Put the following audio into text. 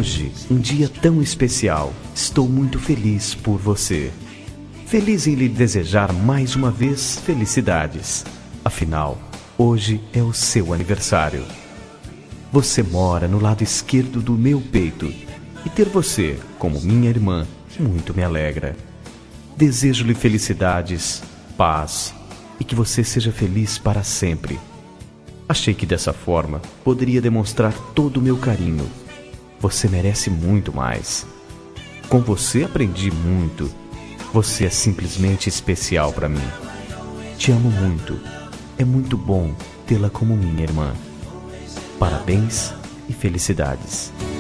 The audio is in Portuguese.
Hoje, um dia tão especial, estou muito feliz por você. Feliz em lhe desejar mais uma vez felicidades. Afinal, hoje é o seu aniversário. Você mora no lado esquerdo do meu peito e ter você como minha irmã muito me alegra. Desejo-lhe felicidades, paz e que você seja feliz para sempre. Achei que dessa forma poderia demonstrar todo o meu carinho. Você merece muito mais. Com você aprendi muito. Você é simplesmente especial para mim. Te amo muito. É muito bom tê-la como minha irmã. Parabéns e felicidades.